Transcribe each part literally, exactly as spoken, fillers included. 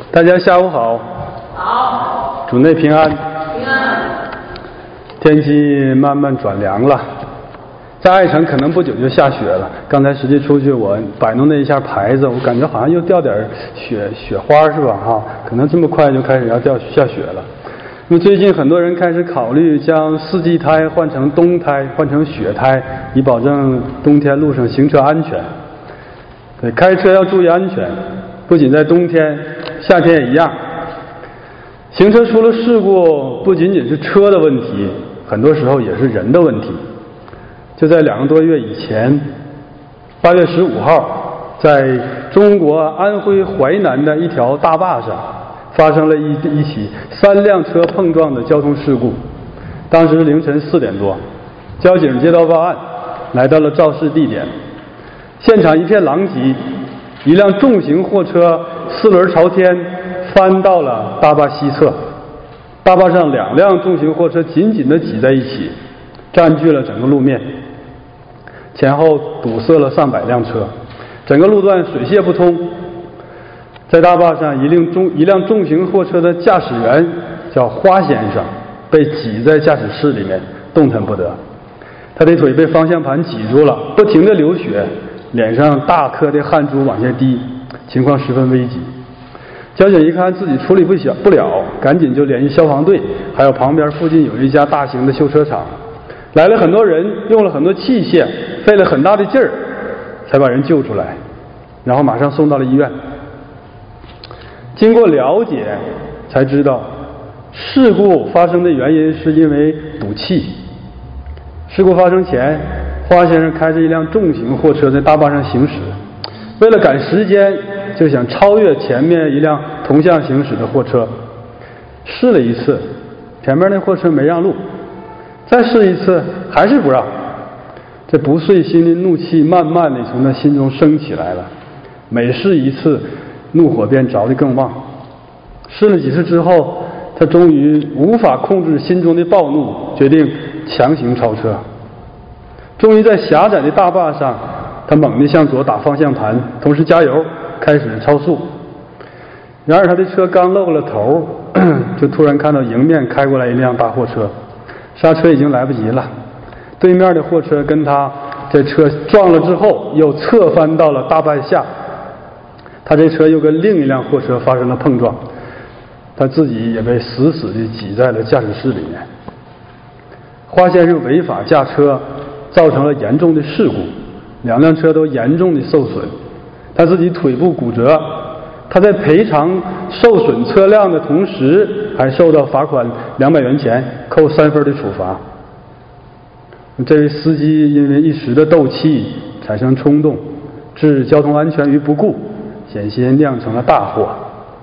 大家下午好。 好。 主内平安。 平安。 天气慢慢转凉了，在爱城可能不久就下雪了。刚才实际出去我摆弄了一下牌子，我感觉好像又掉点雪雪花是吧？哈，可能这么快就开始要掉下雪了。那么最近很多人开始考虑将四季胎换成冬胎，换成雪胎，以保证冬天路上行车安全。对，开车要注意安全，不仅在冬天，夏天也一样。行车出了事故，不仅仅是车的问题，很多时候也是人的问题。就在两个多月以前，八月十五号，在中国安徽淮南的一条大坝上，发生了一一起三辆车碰撞的交通事故。当时凌晨四点多，交警接到报案，来到了肇事地点。现场一片狼藉，一辆重型货车四轮朝天翻到了大坝西侧，大坝上两辆重型货车紧紧地挤在一起，占据了整个路面，前后堵塞了上百辆车，整个路段水泄不通。在大坝上，一辆重一辆重型货车的驾驶员叫花先生，被挤在驾驶室里面，动弹不得。他的腿被方向盘挤住了，不停地流血，脸上大颗的汗珠往下滴，情况十分危急。交警一看自己处理不小不了，赶紧就联系消防队，还有旁边附近有一家大型的修车厂，来了很多人，用了很多器械，费了很大的劲儿，才把人救出来，然后马上送到了医院。经过了解，才知道事故发生的原因是因为赌气。事故发生前，花先生开着一辆重型货车在大坝上行驶，为了赶时间，就想超越前面一辆同向行驶的货车。试了一次，前面那货车没让路，再试一次还是不让。这不遂心的怒气慢慢地从他心中升起来了，每试一次怒火便着得更旺。试了几次之后，他终于无法控制心中的暴怒，决定强行超车。终于在狭窄的大坝上，他猛地向左打方向盘，同时加油，开始超速。然而他的车刚露了头，就突然看到迎面开过来一辆大货车，刹车已经来不及了。对面的货车跟他这车撞了之后，又侧翻到了大坝下。他这车又跟另一辆货车发生了碰撞，他自己也被死死地挤在了驾驶室里面。花先生违法驾车，造成了严重的事故，两辆车都严重的受损，他自己腿部骨折。他在赔偿受损车辆的同时，还受到罚款两百元钱，扣三分的处罚。这位司机因为一时的斗气产生冲动，置交通安全于不顾，险些酿成了大祸。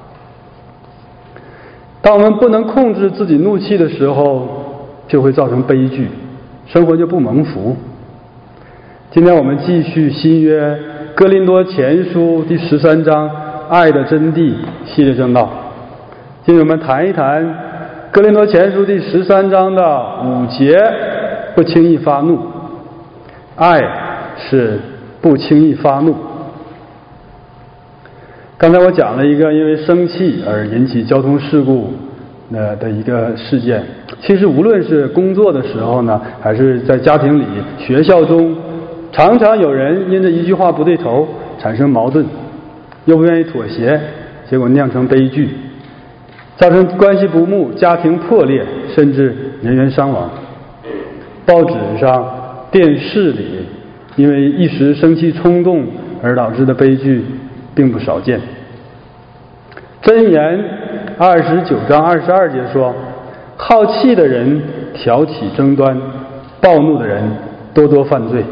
当我们不能控制自己怒气的时候，就会造成悲剧，生活就不蒙福。今天我们继续新约哥林多前书第十三章爱的真谛系列正道。今天我们谈一谈哥林多前书第十三章的五节，不轻易发怒。爱是不轻易发怒。刚才我讲了一个因为生气而引起交通事故的的一个事件。其实无论是工作的时候呢，还是在家庭里、学校中，常常有人因着一句话不对头产生矛盾，又不愿意妥协，结果酿成悲剧，造成关系不睦、家庭破裂，甚至人员伤亡。报纸上、电视里因为一时生气冲动而导致的悲剧并不少见。箴言二十九章二十二节说，好气的人挑起争端，暴怒的人多多犯罪。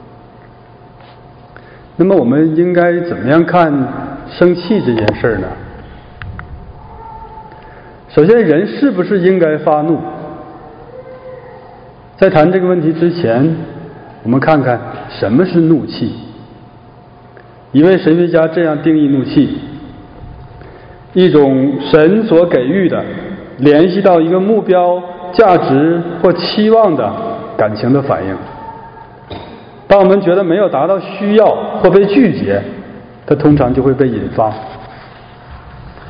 那么我们应该怎么样看生气这件事呢？首先，人是不是应该发怒？在谈这个问题之前，我们看看什么是怒气。一位神学家这样定义怒气：一种神所给予的联系到一个目标、价值或期望的感情的反应。当我们觉得没有达到需要或被拒绝，它通常就会被引发。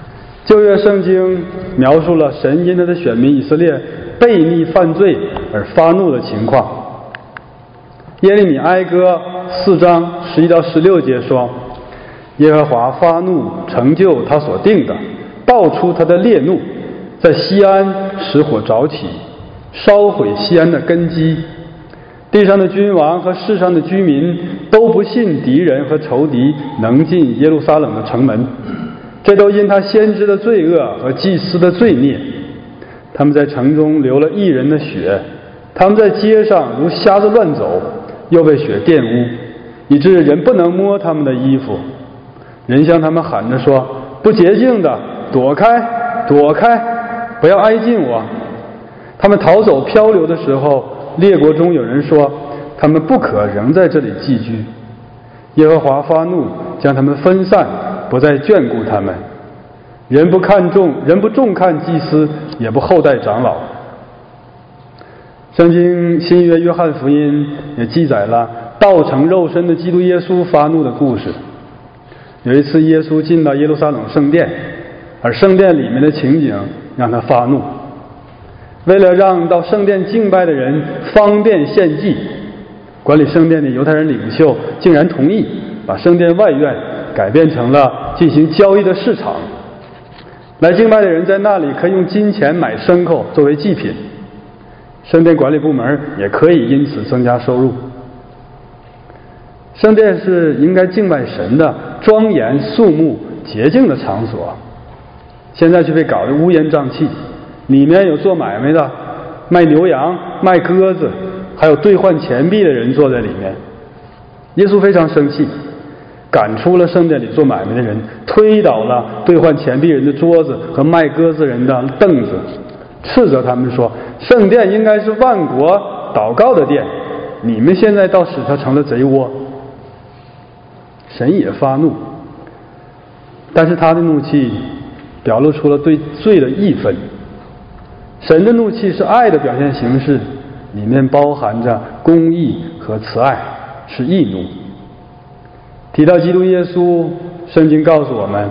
旧约圣经描述了神因他的选民以色列悖逆犯罪而发怒的情况。耶利米哀歌四章十一到十六节说，耶和华发怒成就他所定的，爆出他的烈怒，在西安使火着起，烧毁西安的根基。地上的君王和世上的居民都不信敌人和仇敌能进耶路撒冷的城门，这都因他先知的罪恶和祭司的罪孽。他们在城中流了义人的血，他们在街上如瞎子乱走，又被血玷污，以致人不能摸他们的衣服。人向他们喊着说，不洁净的，躲开，躲开，不要挨近我。他们逃走漂流的时候，列国中有人说，他们不可仍在这里寄居。耶和华发怒，将他们分散，不再眷顾他们。人不看重，人不重看祭司，也不厚待长老。圣经新约约翰福音也记载了道成肉身的基督耶稣发怒的故事。有一次耶稣进到耶路撒冷圣殿，而圣殿里面的情景让他发怒。为了让到圣殿敬拜的人方便献祭，管理圣殿的犹太人领袖竟然同意把圣殿外院改变成了进行交易的市场。来敬拜的人在那里可以用金钱买牲口作为祭品，圣殿管理部门也可以因此增加收入。圣殿是应该敬拜神的庄严肃穆洁净的场所，现在却被搞得乌烟瘴气，里面有做买卖的，卖牛羊卖鸽子，还有兑换钱币的人坐在里面。耶稣非常生气，赶出了圣殿里做买卖的人，推倒了兑换钱币人的桌子和卖鸽子人的凳子，斥责他们说，圣殿应该是万国祷告的殿，你们现在倒使它成了贼窝。神也发怒，但是他的怒气表露出了对罪的义愤。神的怒气是爱的表现形式，里面包含着公义和慈爱，是义怒。提到基督耶稣，圣经告诉我们，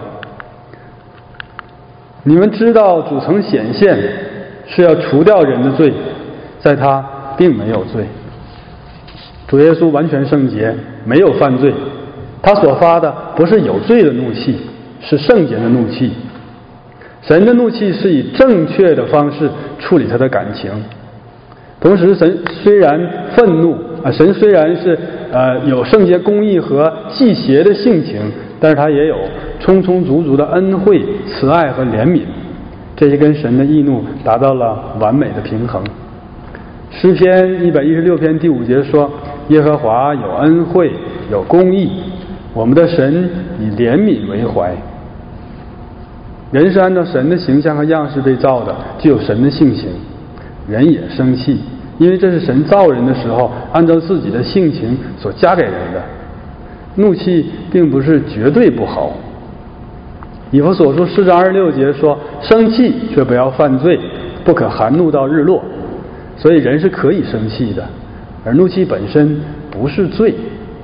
你们知道主曾显现是要除掉人的罪，在他并没有罪。主耶稣完全圣洁，没有犯罪，他所发的不是有罪的怒气，是圣洁的怒气。神的怒气是以正确的方式处理他的感情，同时神虽然愤怒啊，神虽然是呃有圣洁公义和祭邪的性情，但是他也有充充足足的恩惠、慈爱和怜悯，这些跟神的义怒达到了完美的平衡。诗篇一百一十六篇第五节说，耶和华有恩惠有公义，我们的神以怜悯为怀。人是按照神的形象和样式被造的，具有神的性情。人也生气，因为这是神造人的时候按照自己的性情所加给人的。怒气并不是绝对不好。以弗所书四章二十六节说，生气却不要犯罪，不可含怒到日落。所以人是可以生气的，而怒气本身不是罪。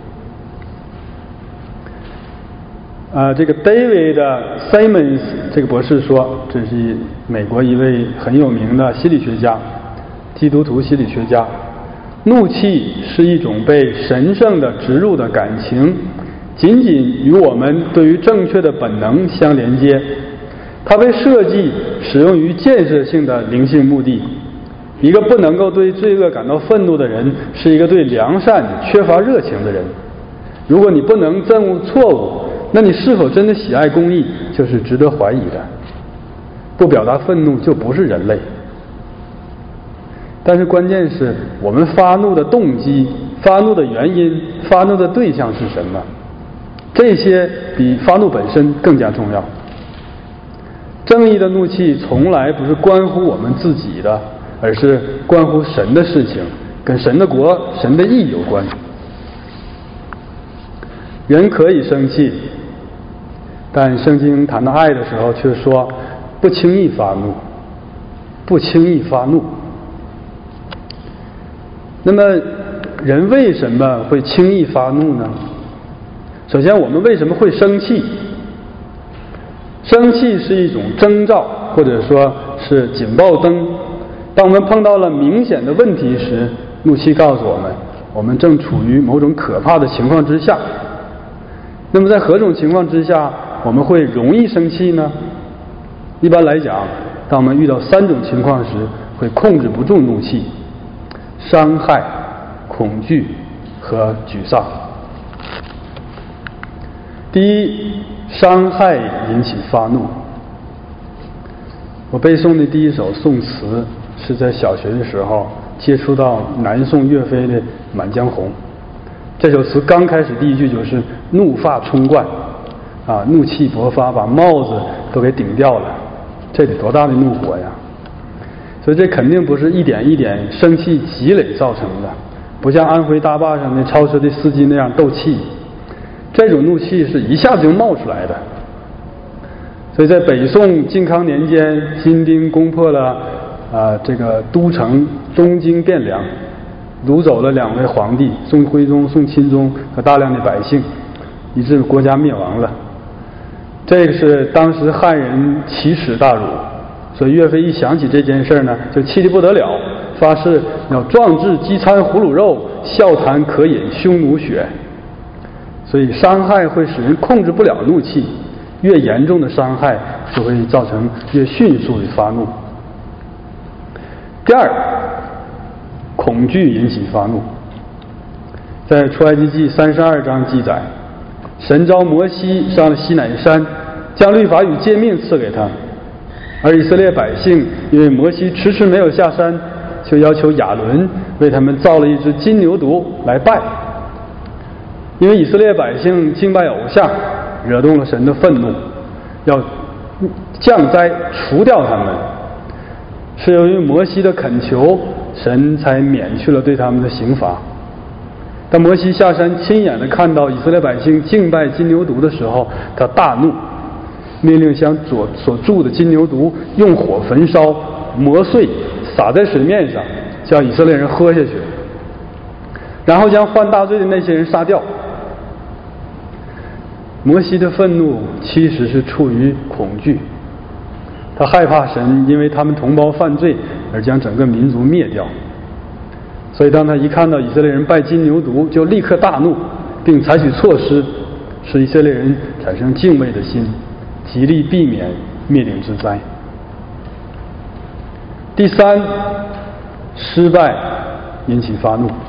啊，这个 David Simmons 这个博士说，这是美国一位很有名的心理学家，基督徒心理学家。怒气是一种被神圣的植入的感情，仅仅与我们对于正确的本能相连接。它被设计使用于建设性的灵性目的。一个不能够对罪恶感到愤怒的人，是一个对良善缺乏热情的人。如果你不能憎恶错误，那你是否真的喜爱公义，就是值得怀疑的。不表达愤怒就不是人类。但是关键是我们发怒的动机、发怒的原因、发怒的对象是什么，这些比发怒本身更加重要。正义的怒气从来不是关乎我们自己的，而是关乎神的事情，跟神的国、神的义有关。人可以生气，但圣经谈到爱的时候却说不轻易发怒，不轻易发怒。那么人为什么会轻易发怒呢？首先，我们为什么会生气？ 生气是一种征兆，或者说是警报灯。当我们碰到了明显的问题时，怒气告诉我们，我们正处于某种可怕的情况之下。那么在何种情况之下我们会容易生气呢？一般来讲，当我们遇到三种情况时，会控制不住怒气：伤害、恐惧和沮丧。第一，伤害引起发怒。我背诵的第一首宋词是在小学的时候接触到南宋岳飞的《满江红》。这首词刚开始第一句就是怒发冲冠，啊，怒气勃发，把帽子都给顶掉了，这得多大的怒火呀！所以这肯定不是一点一点生气积累造成的，不像安徽大坝上那超车的司机那样斗气，这种怒气是一下子就冒出来的。所以在北宋靖康年间，金兵攻破了啊、呃、这个都城东京汴梁，掳走了两位皇帝宋徽宗、宋钦宗和大量的百姓，以致国家灭亡了。这个是当时汉人奇耻大辱，所以岳飞一想起这件事呢，就气得不得了，发誓要壮志饥餐胡虏肉，笑谈渴饮匈奴血。所以伤害会使人控制不了怒气，越严重的伤害就会造成越迅速的发怒。第二，恐惧引起发怒。在出埃及记三十二章记载，神召摩西上了西乃山，将律法与诫命赐给他，而以色列百姓因为摩西迟迟没有下山，就要求亚伦为他们造了一只金牛犊来拜。因为以色列百姓敬拜偶像，惹动了神的愤怒，要降灾除掉他们，是由于摩西的恳求，神才免去了对他们的刑罚。当摩西下山亲眼地看到以色列百姓敬拜金牛犊的时候，他大怒，命令将所所铸的金牛犊用火焚烧，磨碎，洒在水面上，叫以色列人喝下去，然后将犯大罪的那些人杀掉。摩西的愤怒其实是出于恐惧，他害怕神因为他们同胞犯罪而将整个民族灭掉。所以当他一看到以色列人拜金牛犊，就立刻大怒，并采取措施使以色列人产生敬畏的心，极力避免灭顶之灾。第三，失败引起发怒。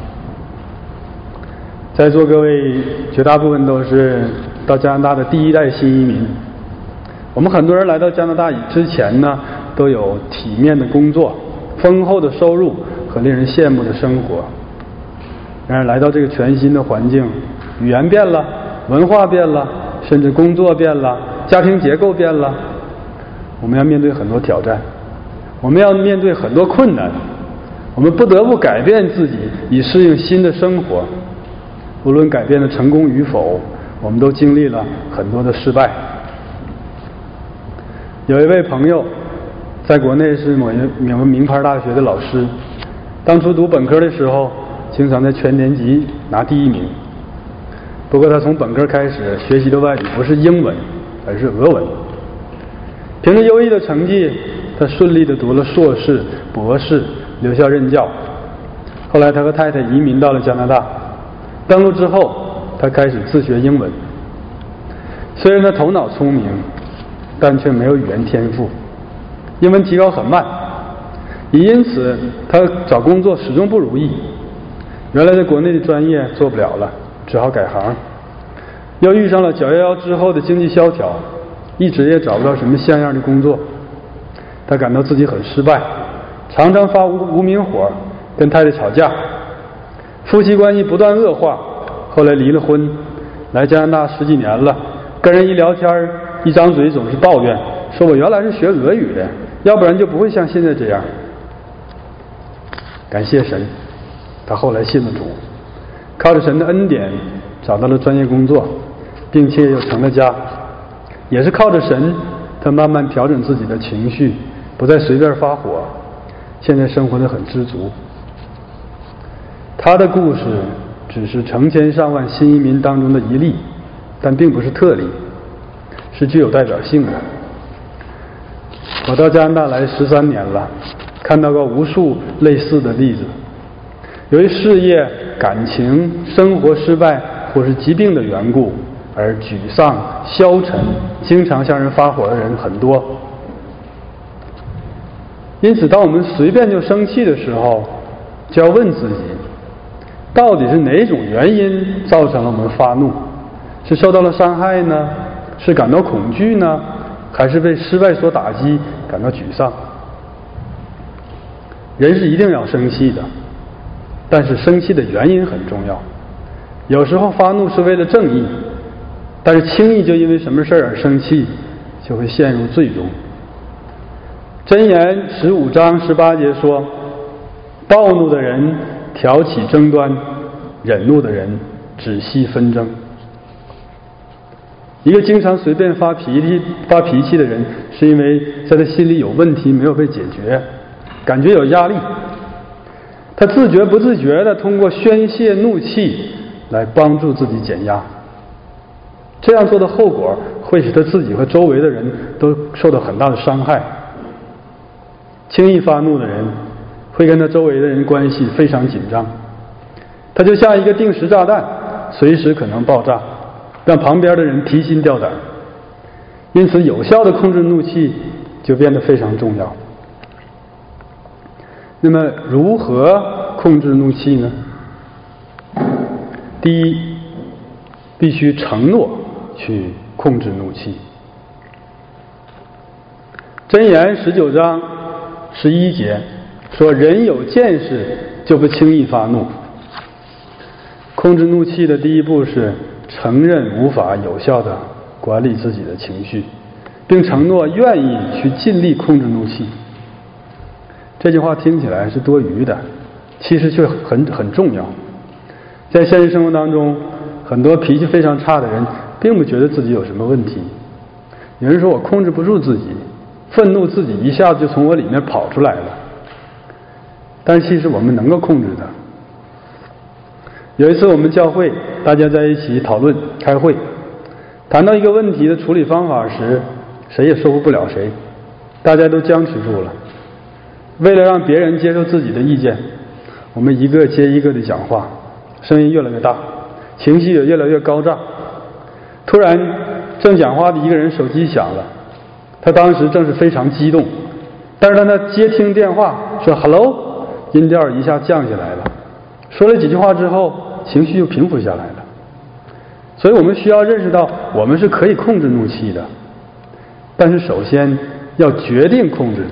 在座各位绝大部分都是到加拿大的第一代新移民，我们很多人来到加拿大之前呢，都有体面的工作、丰厚的收入和令人羡慕的生活。然而来到这个全新的环境，语言变了，文化变了，甚至工作变了，家庭结构变了，我们要面对很多挑战，我们要面对很多困难，我们不得不改变自己以适应新的生活。无论改变的成功与否，我们都经历了很多的失败。有一位朋友在国内是某一某个名牌大学的老师，当初读本科的时候经常在全年级拿第一名。不过他从本科开始学习的外语不是英文，而是俄文。凭着优异的成绩，他顺利地读了硕士、博士，留校任教。后来他和太太移民到了加拿大，登陆之后他开始自学英文。虽然他头脑聪明，但却没有语言天赋，英文提高很慢，也因此他找工作始终不如意。原来在国内的专业做不了了，只好改行。又遇上了九一一之后的经济萧条，一直也找不到什么像样的工作。他感到自己很失败，常常发无无名火，跟太太吵架，夫妻关系不断恶化。后来离了婚，来加拿大十几年了，跟人一聊天，一张嘴总是抱怨，说我原来是学俄语的，要不然就不会像现在这样。感谢神，他后来信了主，靠着神的恩典找到了专业工作，并且又成了家。也是靠着神，他慢慢调整自己的情绪，不再随便发火，现在生活得很知足。他的故事只是成千上万新移民当中的一例，但并不是特例，是具有代表性的。 我到加拿大来十三年了，看到过无数类似的例子。由于事业、感情、生活失败或是疾病的缘故而沮丧、消沉，经常向人发火的人很多。因此，当我们随便就生气的时候，就要问自己，到底是哪种原因造成了我们发怒？是受到了伤害呢？是感到恐惧呢？还是被失败所打击，感到沮丧？人是一定要生气的，但是生气的原因很重要。有时候发怒是为了正义，但是轻易就因为什么事而生气，就会陷入罪中。箴言十五章十八节说：暴怒的人挑起争端，忍怒的人止息纷争。一个经常随便发脾气发脾气的人，是因为在他心里有问题没有被解决，感觉有压力。他自觉不自觉地通过宣泄怒气来帮助自己减压。这样做的后果会使他自己和周围的人都受到很大的伤害。轻易发怒的人会跟他周围的人关系非常紧张，他就像一个定时炸弹，随时可能爆炸，让旁边的人提心吊胆。因此，有效的控制怒气就变得非常重要。那么，如何控制怒气呢？第一，必须承诺去控制怒气。箴言十九章十一节说：人有见识，就不轻易发怒。控制怒气的第一步是承认无法有效地管理自己的情绪，并承诺愿意去尽力控制怒气。这句话听起来是多余的，其实却很很重要。在现实生活当中，很多脾气非常差的人并不觉得自己有什么问题。有人说我控制不住自己，愤怒自己一下子就从我里面跑出来了。但其实我们能够控制的。有一次我们教会大家在一起讨论开会，谈到一个问题的处理方法时，谁也说服不了谁，大家都僵持住了。为了让别人接受自己的意见，我们一个接一个的讲话，声音越来越大，情绪也越来越高涨。突然正讲话的一个人手机响了，他当时正是非常激动，但是当他接听电话说 hello， 音调一下降下来了，说了几句话之后，情绪就平复下来了。所以我们需要认识到，我们是可以控制怒气的，但是首先要决定控制它。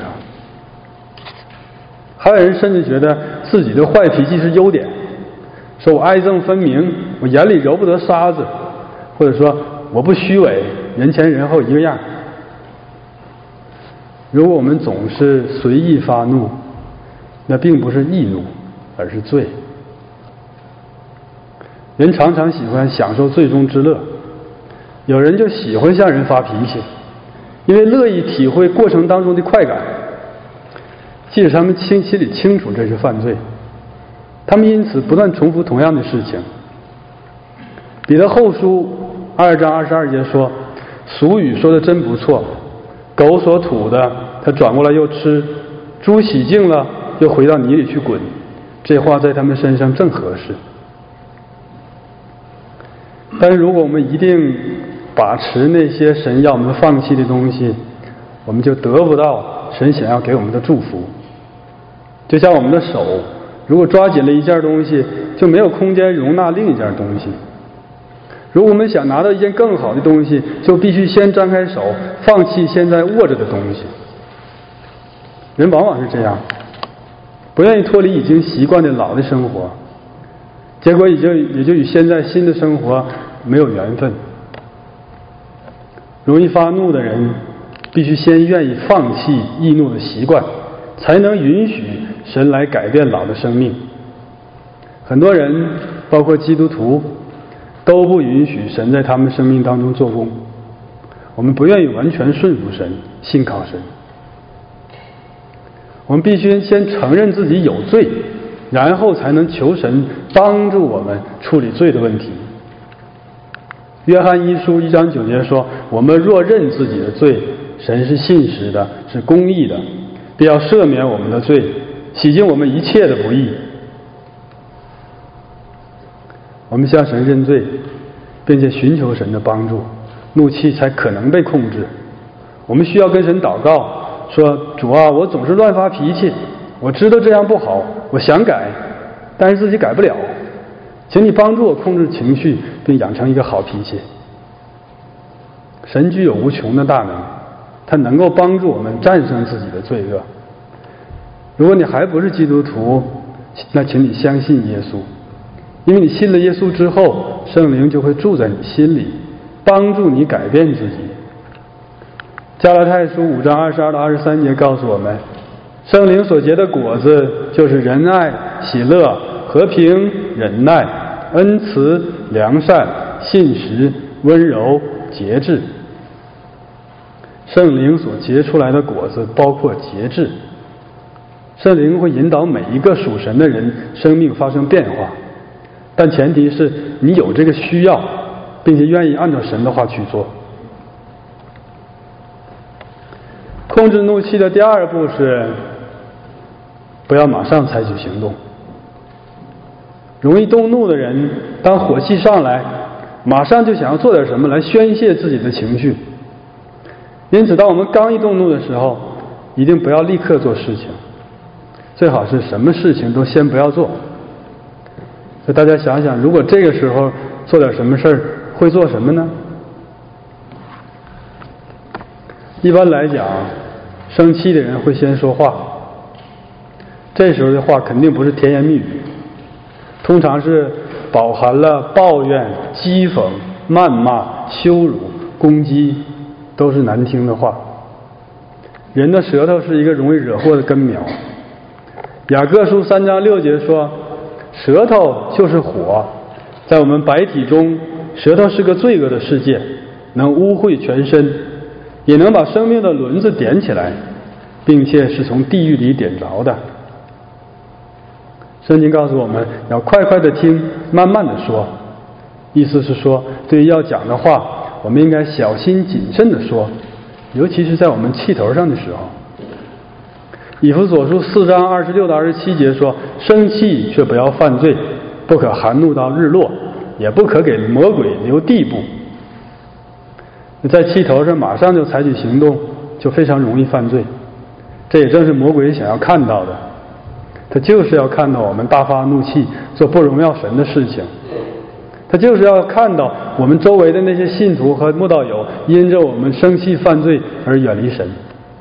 还有人甚至觉得自己的坏脾气是优点，说我爱憎分明，我眼里揉不得沙子，或者说我不虚伪，人前人后一个样。如果我们总是随意发怒，那并不是易怒，而是罪。人常常喜欢享受罪中之乐，有人就喜欢向人发脾气，因为乐意体会过程当中的快感，即使他们清心里清楚这是犯罪，他们因此不断重复同样的事情。彼得后书二章二十二节说，俗语说的真不错，狗所吐的他转过来又吃，猪洗净了又回到泥里去滚，这话在他们身上正合适。但是如果我们一定把持那些神要我们放弃的东西，我们就得不到神想要给我们的祝福。就像我们的手，如果抓紧了一件东西，就没有空间容纳另一件东西。如果我们想拿到一件更好的东西，就必须先张开手，放弃现在握着的东西。人往往是这样，不愿意脱离已经习惯的老的生活，结果也就也就与现在新的生活没有缘分。容易发怒的人必须先愿意放弃易怒的习惯，才能允许神来改变老的生命。很多人包括基督徒都不允许神在他们生命当中做工，我们不愿意完全顺服神，信靠神。我们必须先承认自己有罪，然后才能求神帮助我们处理罪的问题。约翰一书一章九节说，我们若认自己的罪， 神是信实的，是公义的，必要赦免我们的罪，洗净我们一切的不义。我们向神认罪，并且寻求神的帮助，怒气才可能被控制。我们需要跟神祷告，说：主啊，我总是乱发脾气，我知道这样不好，我想改，但是自己改不了，请你帮助我控制情绪，并养成一个好脾气。神具有无穷的大能，他能够帮助我们战胜自己的罪恶。如果你还不是基督徒，那请你相信耶稣，因为你信了耶稣之后，圣灵就会住在你心里，帮助你改变自己。加拉太书五章二十二到二十三节告诉我们，圣灵所结的果子就是仁爱、喜乐、和平、忍耐、恩慈、良善、信实、温柔、节制。圣灵所结出来的果子包括节制。圣灵会引导每一个属神的人生命发生变化，但前提是你有这个需要，并且愿意按照神的话去做。控制怒气的第二步是不要马上采取行动。容易动怒的人，当火气上来，马上就想要做点什么来宣泄自己的情绪。因此当我们刚一动怒的时候，一定不要立刻做事情，最好是什么事情都先不要做。所以大家想想，如果这个时候做点什么事儿，会做什么呢？一般来讲，生气的人会先说话，这时候的话肯定不是甜言蜜语，通常是饱含了抱怨、讥讽、谩骂、羞辱、攻击，都是难听的话。人的舌头是一个容易惹祸的根苗。雅各书三章六节说，舌头就是火，在我们百体中，舌头是个罪恶的世界，能污秽全身，也能把生命的轮子点起来，并且是从地狱里点着的。圣经告诉我们要快快的听，慢慢的说，意思是说，对于要讲的话，我们应该小心谨慎的说，尤其是在我们气头上的时候。以弗所书四章二十六到二十七节说，生气却不要犯罪，不可含怒到日落，也不可给魔鬼留地步。在气头上马上就采取行动，就非常容易犯罪。这也正是魔鬼想要看到的，他就是要看到我们大发怒气，做不荣耀神的事情。他就是要看到我们周围的那些信徒和慕道友因着我们生气犯罪而远离神。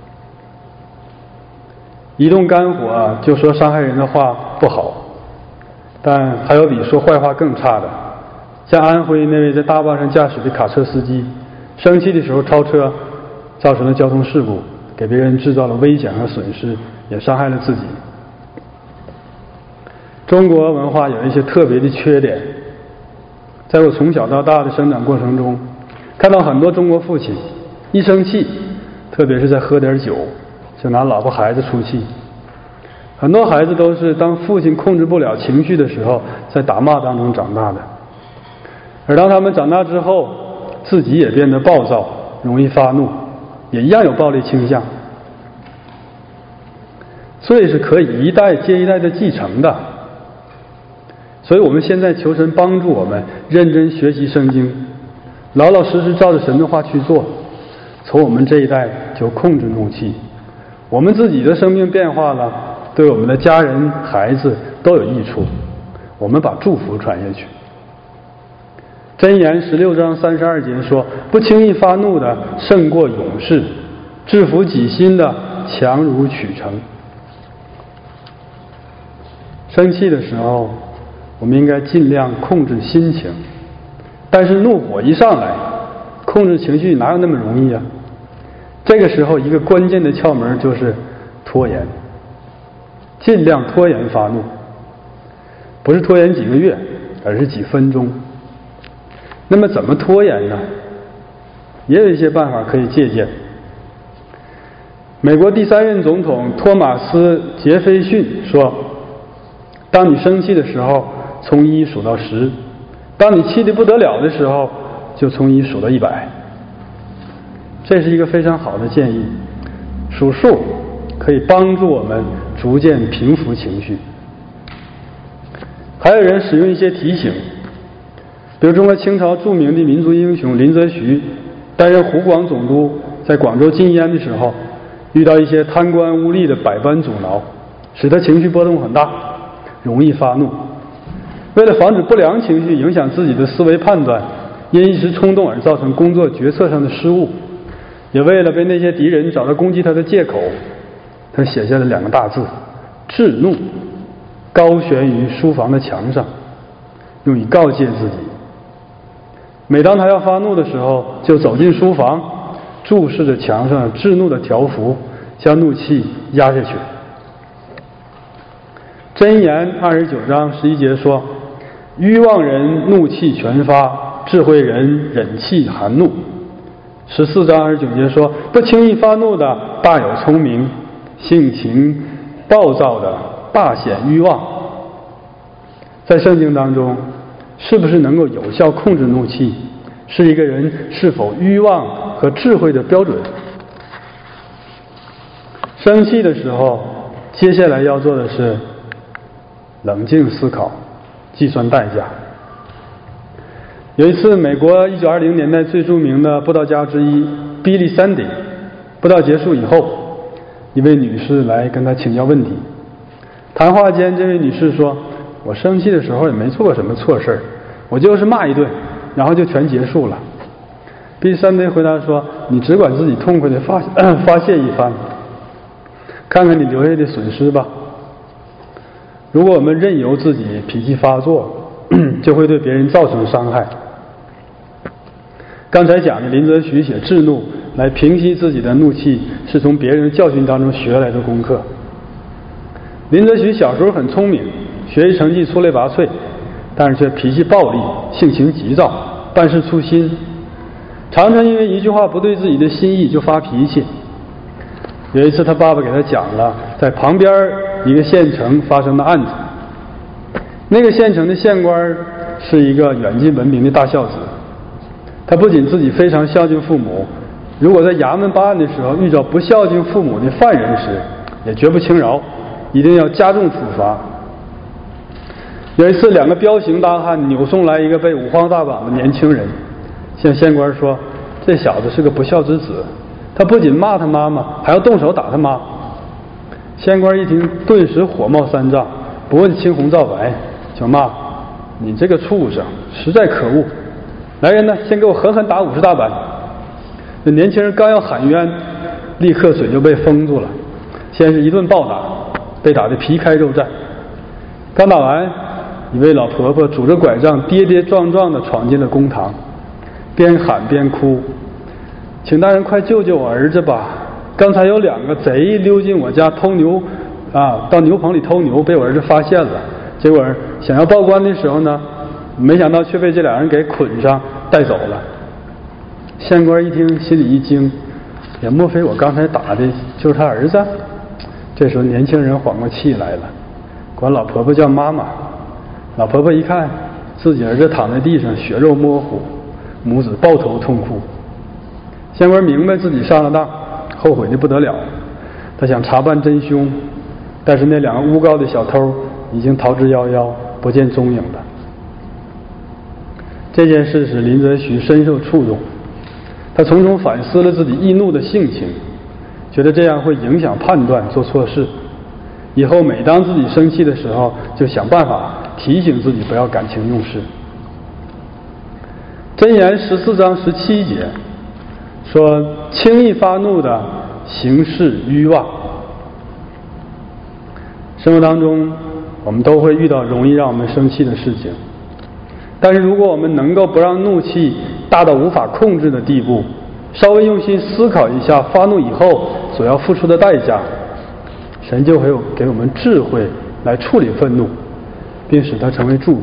一动肝火就说伤害人的话不好，但还有比说坏话更差的，像安徽那位在大巴上驾驶的卡车司机，生气的时候超车，造成了交通事故，给别人制造了危险和损失，也伤害了自己。中国文化有一些特别的缺点，在我从小到大的生长过程中，看到很多中国父亲一生气，特别是在喝点酒，就拿老婆孩子出气。很多孩子都是当父亲控制不了情绪的时候，在打骂当中长大的。而当他们长大之后，自己也变得暴躁，容易发怒，也一样有暴力倾向。罪是可以一代接一代的继承的。所以我们现在求神帮助我们认真学习圣经，老老实实照着神的话去做，从我们这一代就控制怒气。我们自己的生命变化了，对我们的家人孩子都有益处，我们把祝福传下去。箴言十六章三十二节说，不轻易发怒的胜过勇士，制服己心的强如取成。生气的时候我们应该尽量控制心情，但是怒火一上来，控制情绪哪有那么容易啊？这个时候一个关键的窍门就是拖延，尽量拖延发怒，不是拖延几个月，而是几分钟。那么怎么拖延呢？也有一些办法可以借鉴。美国第三任总统托马斯·杰斐逊说，当你生气的时候，从一数到十；当你气得不得了的时候，就从一数到一百。 这是一个非常好的建议。数数可以帮助我们逐渐平复情绪。还有人使用一些提醒，比如中国清朝著名的民族英雄林则徐担任湖广总督，在广州禁烟的时候，遇到一些贪官污吏的百般阻挠，使他情绪波动很大，容易发怒。为了防止不良情绪影响自己的思维判断，因一时冲动而造成工作决策上的失误，也为了被那些敌人找到攻击他的借口，他写下了两个大字：制怒，高悬于书房的墙上，用以告诫自己。每当他要发怒的时候，就走进书房，注视着墙上制怒的条幅，将怒气压下去。箴言二十九章十一节说：愚妄人怒气全发，智慧人忍气含怒。十四章二十九节说：不轻易发怒的大有聪明，性情暴躁的大显愚妄。在圣经当中，是不是能够有效控制怒气，是一个人是否愚妄和智慧的标准。生气的时候，接下来要做的是冷静思考，计算代价。有一次，美国一九二零年代最著名的布道家之一 Billy Sunday 布道结束以后，一位女士来跟他请教问题。谈话间，这位女士说：我生气的时候也没做过什么错事儿，我就是骂一顿，然后就全结束了。Billy Sunday 回答说：你只管自己痛快地发发泄一番，看看你留下的损失吧。如果我们任由自己脾气发作，就会对别人造成伤害。刚才讲的林则徐写制怒来平息自己的怒气，是从别人的教训当中学来的功课。林则徐小时候很聪明，学习成绩出类拔萃，但是却脾气暴戾，性情急躁，办事粗心，常常因为一句话不对自己的心意就发脾气。有一次他爸爸给他讲了在旁边一个县城发生的案子，那个县城的县官是一个远近闻名的大孝子，他不仅自己非常孝敬父母，如果在衙门办案的时候遇到不孝敬父母的犯人时，也绝不轻饶，一定要加重处罚。有一次，两个彪形大汉扭送来一个被五花大绑的年轻人，向县官说：这小子是个不孝之子，他不仅骂他妈妈，还要动手打他妈。县官一听，顿时火冒三丈，不问青红皂白，就骂：你这个畜生实在可恶，来人呢，先给我狠狠打五十大板。那年轻人刚要喊冤，立刻嘴就被封住了，先是一顿暴打，被打得皮开肉绽。刚打完，一位老婆婆拄着拐杖跌跌撞撞地闯进了公堂，边喊边哭：请大人快救救我儿子吧，刚才有两个贼溜进我家偷牛啊，到牛棚里偷牛，被我儿子发现了，结果想要报官的时候呢，没想到却被这俩人给捆上带走了。县官一听，心里一惊，也莫非我刚才打的就是他儿子？这时候年轻人缓过气来了，管老婆婆叫妈妈。老婆婆一看自己儿子躺在地上血肉模糊，母子抱头痛哭。县官明白自己上了当，后悔的不得了，他想查办真凶，但是那两个诬告的小偷已经逃之夭夭，不见踪影了。这件事使林则徐深受触动，他从中反思了自己易怒的性情，觉得这样会影响判断，做错事。以后每当自己生气的时候，就想办法提醒自己不要感情用事。箴言十四章十七节说：轻易发怒的行事愚妄。生活当中我们都会遇到容易让我们生气的事情，但是如果我们能够不让怒气大到无法控制的地步，稍微用心思考一下发怒以后所要付出的代价，神就会有给我们智慧来处理愤怒，并使它成为祝福。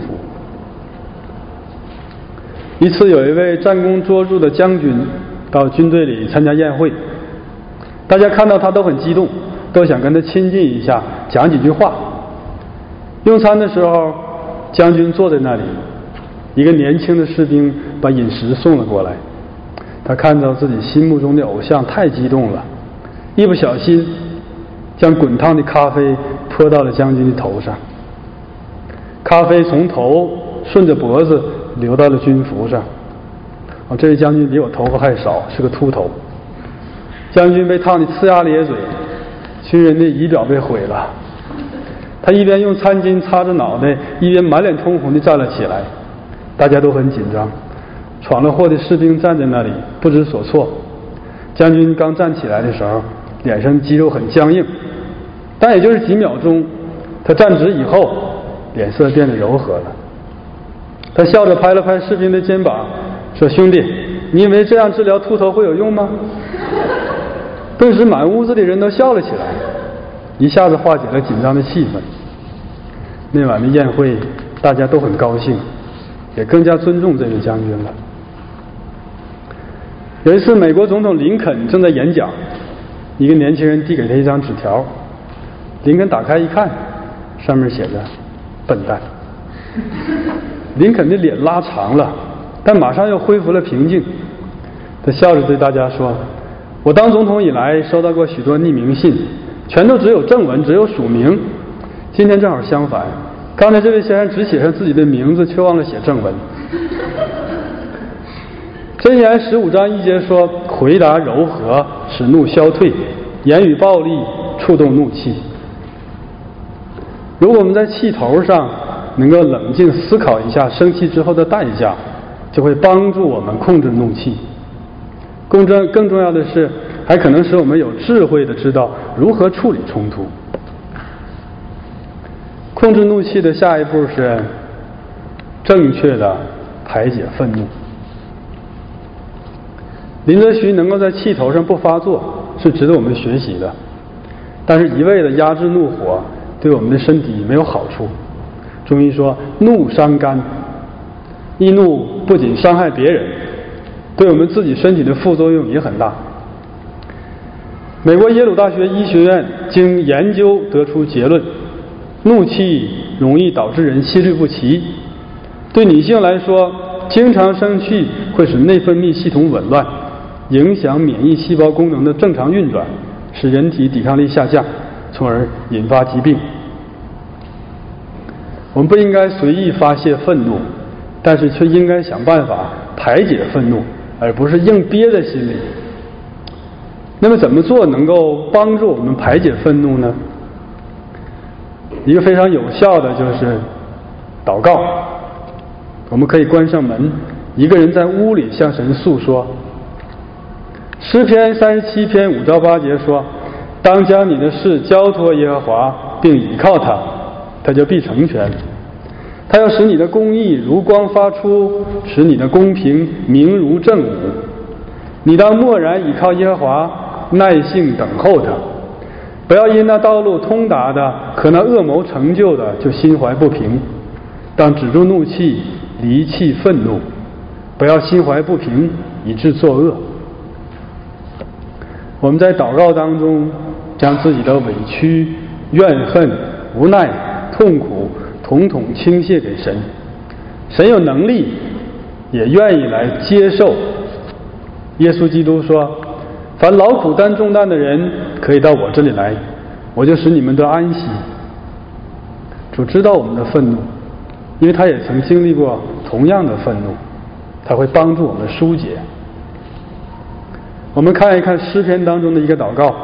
一次有一位战功卓著的将军到军队里参加宴会，大家看到他都很激动，都想跟他亲近一下，讲几句话。用餐的时候，将军坐在那里，一个年轻的士兵把饮食送了过来。 他看到自己心目中的偶像，太激动了，一不小心将滚烫的咖啡泼到了将军的头上。咖啡从头顺着脖子流到了军服上。哦，这位将军比我头发还少，是个秃头。将军被烫得呲牙咧嘴，军人的仪表被毁了。他一边用餐巾擦着脑袋，一边满脸通红地站了起来。大家都很紧张，闯了祸的士兵站在那里不知所措。将军刚站起来的时候，脸上肌肉很僵硬，但也就是几秒钟，他站直以后，脸色变得柔和了。他笑着拍了拍士兵的肩膀，说：“兄弟，你以为这样治疗秃头会有用吗？”顿时满屋子的人都笑了起来，一下子化解了紧张的气氛。那晚的宴会，大家都很高兴，也更加尊重这位将军了。有一次，美国总统林肯正在演讲，一个年轻人递给他一张纸条，林肯打开一看，上面写着“笨蛋”。林肯的脸拉长了，但马上又恢复了平静。他笑着对大家说：“我当总统以来收到过许多匿名信，全都只有正文，只有署名。今天正好相反，刚才这位先生只写上自己的名字，却忘了写正文。”箴言十五章一节说：“回答柔和，使怒消退；言语暴力，触动怒气。”如果我们在气头上能够冷静思考一下生气之后的代价，就会帮助我们控制怒气。更重更重要的是，还可能使我们有智慧地知道如何处理冲突。控制怒气的下一步是正确的排解愤怒。林则徐能够在气头上不发作，是值得我们学习的。但是一味的压制怒火，对我们的身体没有好处。中医说怒伤肝，易怒不仅伤害别人，对我们自己身体的副作用也很大。美国耶鲁大学医学院经研究得出结论，怒气容易导致人心律不齐。对女性来说，经常生气会使内分泌系统紊乱，影响免疫细胞功能的正常运转，使人体抵抗力下降，从而引发疾病。我们不应该随意发泄愤怒，但是却应该想办法排解愤怒，而不是硬憋在心里。那么怎么做能够帮助我们排解愤怒呢？一个非常有效的就是祷告。我们可以关上门，一个人在屋里向神诉说。诗篇三十七篇五到八节说：“当将你的事交托耶和华，并倚靠他，他就必成全。他要使你的公义如光发出，使你的公平明如正午。你当默然倚靠耶和华，耐性等候他。不要因那道路通达的和那恶谋成就的就心怀不平。当止住怒气，离弃愤怒，不要心怀不平，以致作恶。”我们在祷告当中，将自己的委屈、怨恨、无奈、痛苦统统倾泻给神。神有能力，也愿意来接受。耶稣基督说：“凡劳苦担重担的人，可以到我这里来，我就使你们得安息。”主知道我们的愤怒，因为他也曾经历过同样的愤怒，他会帮助我们疏解。我们看一看诗篇当中的一个祷告。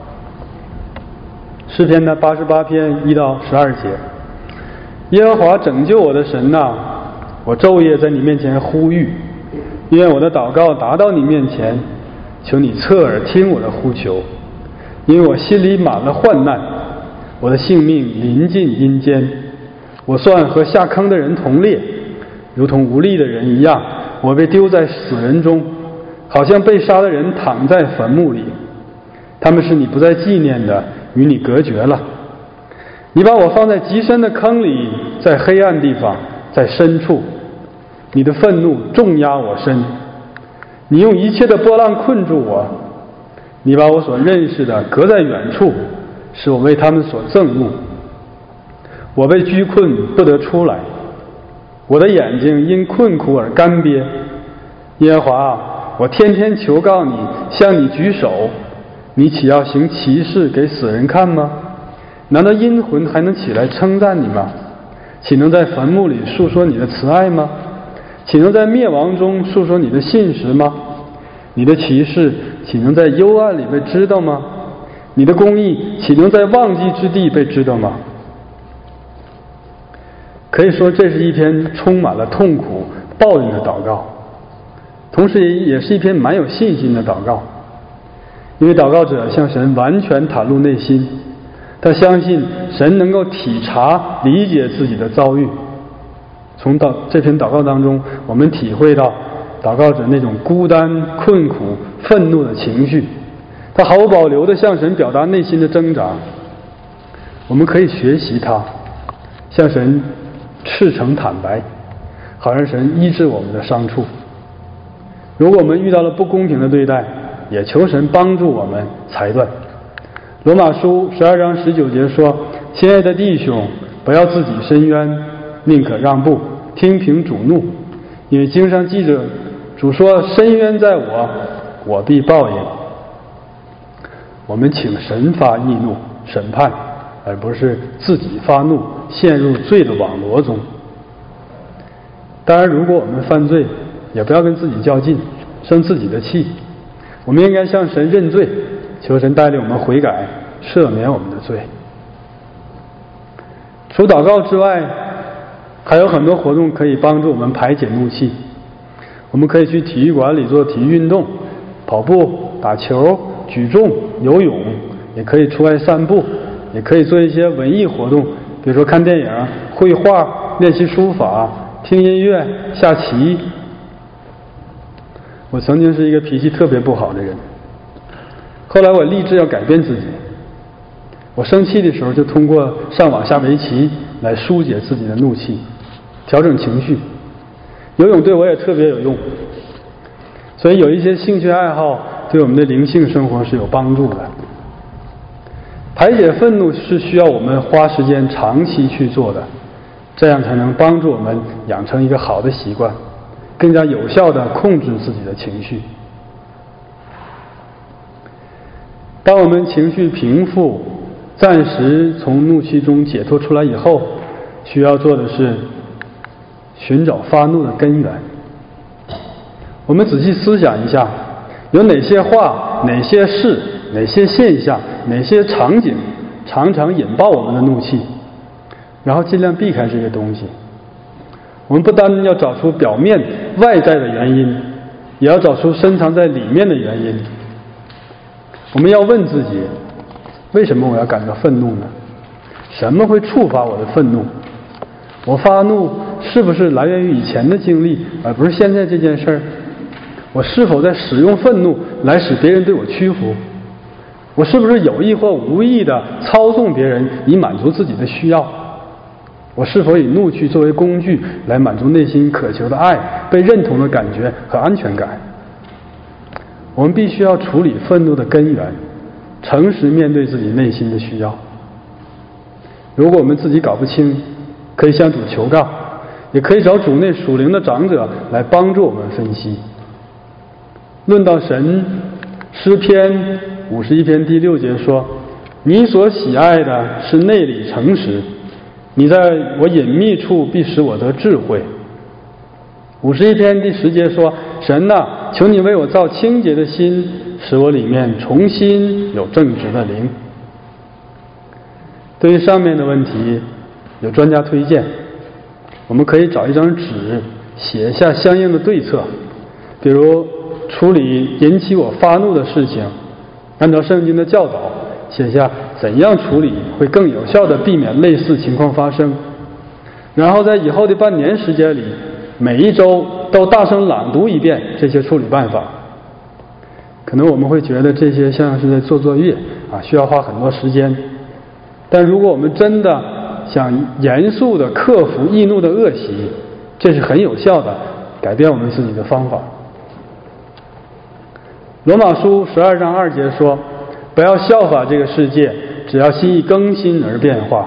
诗篇的八十八篇一到十二节：耶和华拯救我的神呐、啊，我昼夜在你面前呼吁，愿我的祷告达到你面前，求你侧耳听我的呼求，因为我心里满了患难，我的性命临近阴间，我算和下坑的人同列，如同无力的人一样，我被丢在死人中，好像被杀的人躺在坟墓里。他们是你不再纪念的，与你隔绝了。你把我放在极深的坑里，在黑暗地方，在深处。你的愤怒重压我身，你用一切的波浪困住我。你把我所认识的隔在远处，使我为他们所憎恶。我被拘困不得出来，我的眼睛因困苦而干瘪。耶和华， 我天天求告你，向你举手，你岂要行奇事给死人看吗？难道阴魂还能起来称赞你吗？岂能在坟墓里述说你的慈爱吗？岂能在灭亡中述说你的信实吗？你的奇事岂能在幽暗里被知道吗？你的公义岂能在忘记之地被知道吗？可以说这是一篇充满了痛苦抱怨的祷告，同时也是一篇蛮有信心的祷告。因为祷告者向神完全袒露内心，他相信神能够体察理解自己的遭遇。从祷这篇祷告当中，我们体会到祷告者那种孤单、困苦、愤怒的情绪，他毫无保留地向神表达内心的挣扎。我们可以学习他，向神赤诚坦白，好让神医治我们的伤处。如果我们遇到了不公平的对待，也求神帮助我们裁断。罗马书十二章十九节说：亲爱的弟兄，不要自己伸冤，宁可让步，听凭主怒，因为经上记着主说：伸冤在我，我必报应。我们请神发义怒审判，而不是自己发怒陷入罪的网罗中。当然，如果我们犯罪，也不要跟自己较劲，生自己的气。我们应该向神认罪，求神带领我们悔改，赦免我们的罪。除祷告之外，还有很多活动可以帮助我们排解怒气。我们可以去体育馆里做体育运动，跑步、打球、举重、游泳，也可以出外散步，也可以做一些文艺活动，比如说看电影、绘画、练习书法、听音乐、下棋。我曾经是一个脾气特别不好的人，后来我立志要改变自己。我生气的时候就通过上网下围棋来疏解自己的怒气，调整情绪。游泳对我也特别有用，所以有一些兴趣爱好对我们的灵性生活是有帮助的。排解愤怒是需要我们花时间长期去做的，这样才能帮助我们养成一个好的习惯，更加有效地控制自己的情绪。当我们情绪平复，暂时从怒气中解脱出来以后，需要做的是寻找发怒的根源。我们仔细思想一下，有哪些话、哪些事、哪些现象、哪些场景常常引爆我们的怒气，然后尽量避开这些东西。我们不单要找出表面外在的原因，也要找出深藏在里面的原因。我们要问自己，为什么我要感到愤怒呢？什么会触发我的愤怒？我发怒是不是来源于以前的经历，而不是现在这件事儿？我是否在使用愤怒来使别人对我屈服？我是不是有意或无意地操纵别人以满足自己的需要？我是否以怒气作为工具来满足内心渴求的爱、被认同的感觉和安全感？我们必须要处理愤怒的根源，诚实面对自己内心的需要。如果我们自己搞不清，可以向主求告，也可以找主内属灵的长者来帮助我们分析。论到神，诗篇五十一篇第六节说：你所喜爱的是内里诚实，你在我隐秘处必使我得智慧。五十一篇第十节说：神哪、啊，求你为我造清洁的心，使我里面重新有正直的灵。对于上面的问题，有专家推荐，我们可以找一张纸，写下相应的对策，比如处理引起我发怒的事情，按照圣经的教导写下怎样处理会更有效地避免类似情况发生，然后在以后的半年时间里，每一周都大声朗读一遍这些处理办法。可能我们会觉得这些像是在做作业啊，需要花很多时间，但如果我们真的想严肃地克服易怒的恶习，这是很有效的改变我们自己的方法。罗马书十二章二节说：不要效法这个世界，只要心意更新而变化。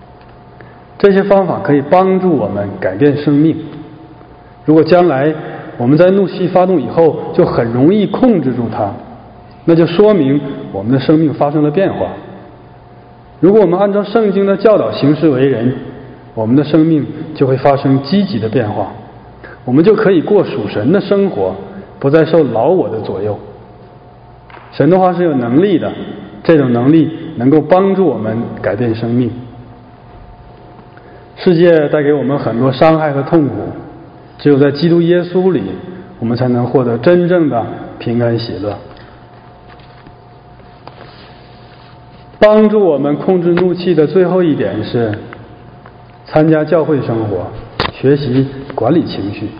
这些方法可以帮助我们改变生命。如果将来我们在怒气发动以后就很容易控制住它，那就说明我们的生命发生了变化。如果我们按照圣经的教导行事为人，我们的生命就会发生积极的变化，我们就可以过属神的生活，不再受老我的左右。神的话是有能力的，这种能力能够帮助我们改变生命。世界带给我们很多伤害和痛苦，只有在基督耶稣里，我们才能获得真正的平安喜乐。帮助我们控制怒气的最后一点是参加教会生活，学习管理情绪。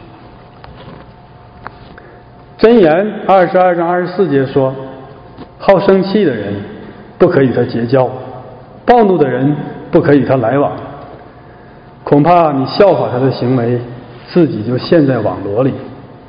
箴言二十二章二十四节说，好生气的人不可与他结交，暴怒的人不可与他来往，恐怕你效法他的行为，自己就陷在网罗里。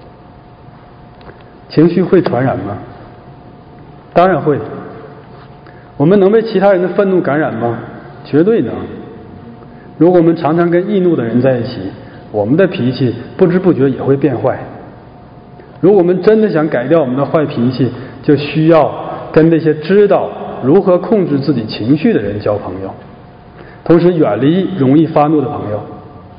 情绪会传染吗？当然会。我们能被其他人的愤怒感染吗？绝对能。如果我们常常跟易怒的人在一起，我们的脾气不知不觉也会变坏。如果我们真的想改掉我们的坏脾气，就需要跟那些知道如何控制自己情绪的人交朋友，同时远离容易发怒的朋友。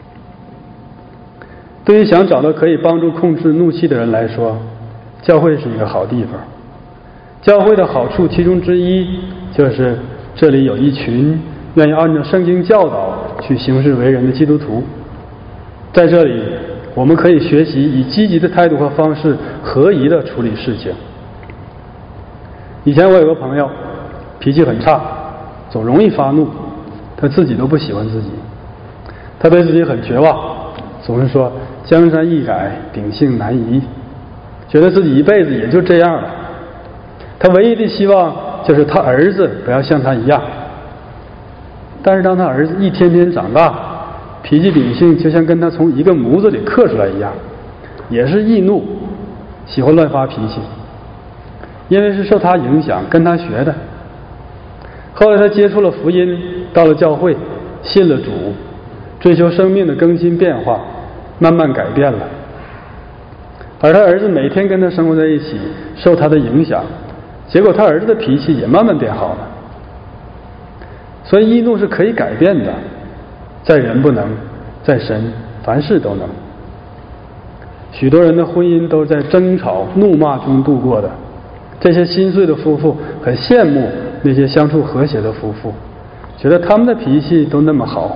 对于想找到可以帮助控制怒气的人来说，教会是一个好地方。教会的好处其中之一就是这里有一群愿意按照圣经教导去行事为人的基督徒。在这里我们可以学习以积极的态度和方式合宜的处理事情。以前我有个朋友脾气很差，总容易发怒，他自己都不喜欢自己，他对自己很绝望，总是说江山易改，秉性难移，觉得自己一辈子也就这样了。他唯一的希望就是他儿子不要像他一样。但是当他儿子一天天长大，脾气秉性就像跟他从一个模子里刻出来一样，也是易怒，喜欢乱发脾气，因为是受他影响跟他学的。后来他接触了福音，到了教会，信了主，追求生命的更新变化，慢慢改变了。而他儿子每天跟他生活在一起，受他的影响，结果他儿子的脾气也慢慢变好了。所以易怒是可以改变的，在人不能，在神凡事都能。许多人的婚姻都在争吵怒骂中度过的，这些心碎的夫妇很羡慕那些相处和谐的夫妇，觉得他们的脾气都那么好。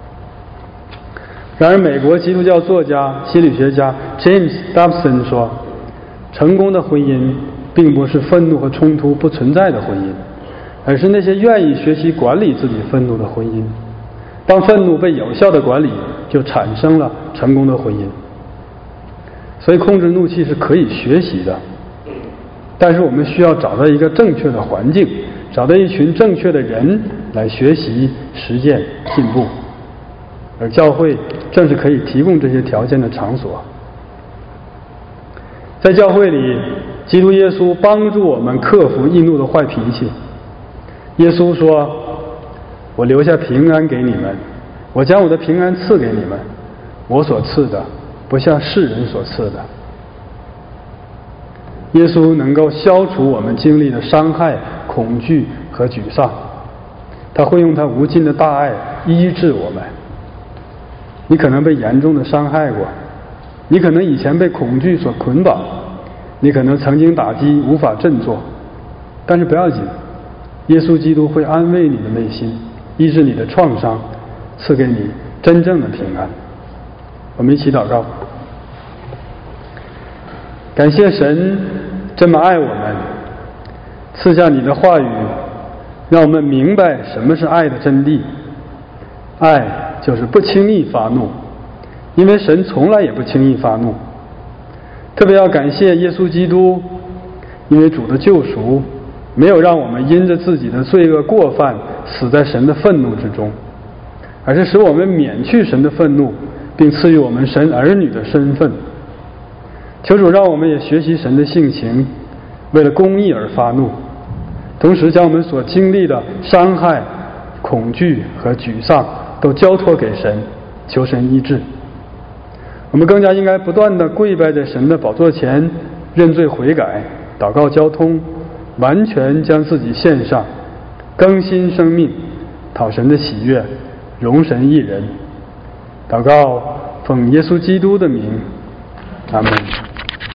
然而美国基督教作家心理学家 James Dobson 说，成功的婚姻并不是愤怒和冲突不存在的婚姻，而是那些愿意学习管理自己愤怒的婚姻。当愤怒被有效的管理，就产生了成功的婚姻。所以控制怒气是可以学习的，但是我们需要找到一个正确的环境，找到一群正确的人来学习实践进步，而教会正是可以提供这些条件的场所。在教会里，基督耶稣帮助我们克服易怒的坏脾气。耶稣说，我留下平安给你们，我将我的平安赐给你们，我所赐的不像世人所赐的。耶稣能够消除我们经历的伤害、恐惧和沮丧，他会用他无尽的大爱医治我们。你可能被严重的伤害过，你可能以前被恐惧所捆绑，你可能曾经打击无法振作，但是不要紧，耶稣基督会安慰你的内心，医治你的创伤，赐给你真正的平安。我们一起祷告。感谢神这么爱我们，赐下你的话语，让我们明白什么是爱的真谛。爱就是不轻易发怒，因为神从来也不轻易发怒。特别要感谢耶稣基督，因为主的救赎没有让我们因着自己的罪恶过犯死在神的愤怒之中，而是使我们免去神的愤怒，并赐予我们神儿女的身份。求主让我们也学习神的性情，为了公义而发怒，同时将我们所经历的伤害、恐惧和沮丧都交托给神，求神医治。 我们更加应该不断地跪拜在神的宝座前，认罪悔改，祷告交通，完全将自己献上，更新生命，讨神的喜悦，荣神益人。祷告奉耶稣基督的名，阿们。